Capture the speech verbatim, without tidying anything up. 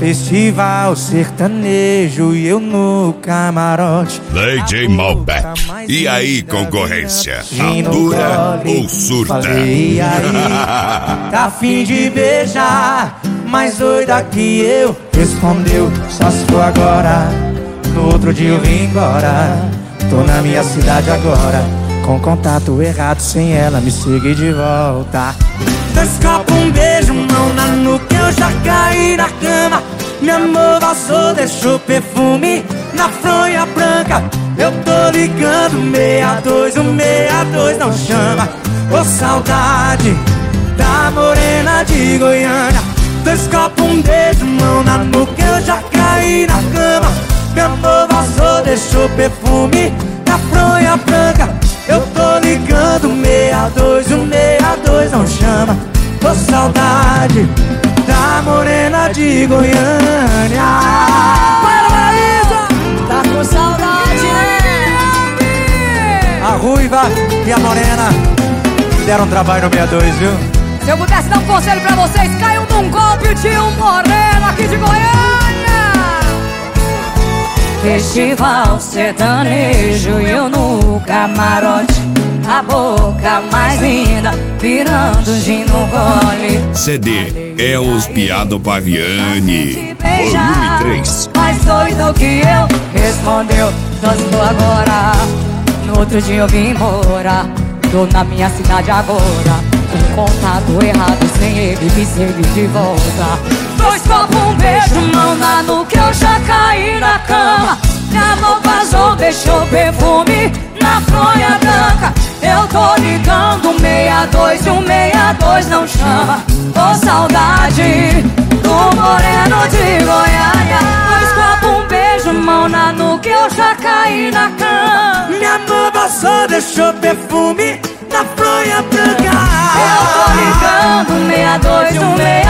Festival sertanejo e eu no camarote. D J Malbec. E aí, concorrência? Atura ou surta? Falei, e aí, tá afim de beijar? Mais doida que eu. Respondeu, só se for agora. No outro dia eu vim embora. Tô na minha cidade agora, com contato errado, sem ela me seguir de volta. Dois copos, um beijo, mão na nuca, eu já caí na cama. Meu amor vazou, deixou perfume na fronha branca. Eu tô ligando, meia dois, o meia dois não chama. Ô saudade da morena de Goiânia. Dois copos, um beijo, mão na nuca, eu já caí na cama. Meu amor vazou, deixou perfume na fronha branca. Eu tô ligando, meia dois, o meia dois não chama. Ô saudade da morena de Goiânia. Para, Paraíso! Tá com saudade, né? A ruiva e a morena deram trabalho no meia dois, viu? Se eu pudesse dar um conselho pra vocês, caiam num golpe de um moreno aqui de Goiânia. Festival sertanejo e eu no camarote. A boca mais linda, virando gin no gole. C D é os Piado Paviani. Volume três. Mais doido que eu, respondeu, só estou agora. No outro dia eu vim embora. Tô na minha cidade agora, com contato errado, sem ele me seguir de volta. Dois copos, um beijo, mão na nuca, eu já caí na cama. Minha mão vazou, deixou perfume na fronha branca. Eu tô ligando, meia dois e o meia dois não chama. Ô saudade do moreno de Goiânia. Dois copos, um beijo, mão na nuca, eu já caí na cama. Minha mão vazou, deixou perfume na fronha branca. Eu tô ligando, meia dois e o meia